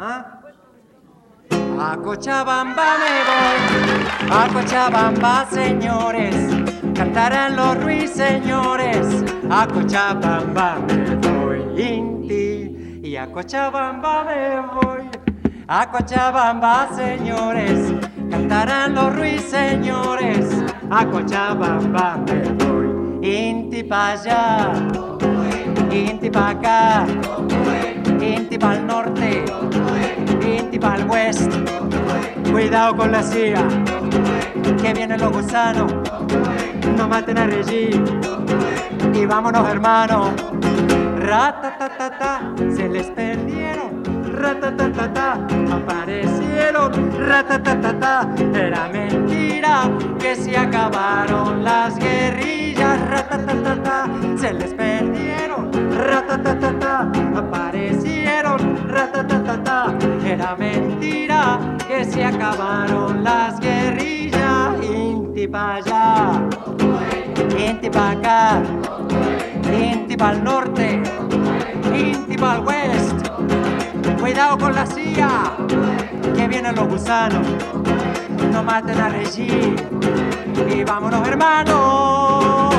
¿Ah? A Cochabamba me voy, a Cochabamba, señores, cantarán los ruiseñores. A Cochabamba me voy, Inti, y a Cochabamba me voy. A Cochabamba, señores, cantarán los ruiseñores. A Cochabamba me voy, Inti pa' allá, Inti pa' acá, Inti pa'l norte, Inti pa'l west. Cuidado con la CIA, que vienen los gusanos. No maten a Regí y vámonos, hermanos. Ratatatata, se les perdieron. Ratatatata, aparecieron. Ratatatata, era mentira que se acabaron las guerrillas. Ratatatata, se les perdieron. Ratatatata, aparecieron. Ratatatata, era mentira que se acabaron las guerrillas. Inti pa' allá, Inti pa' acá, Inti pa'l norte, Inti pa'l west. Cuidado con la CIA, que vienen los gusanos. No maten a Regí y vámonos, hermanos.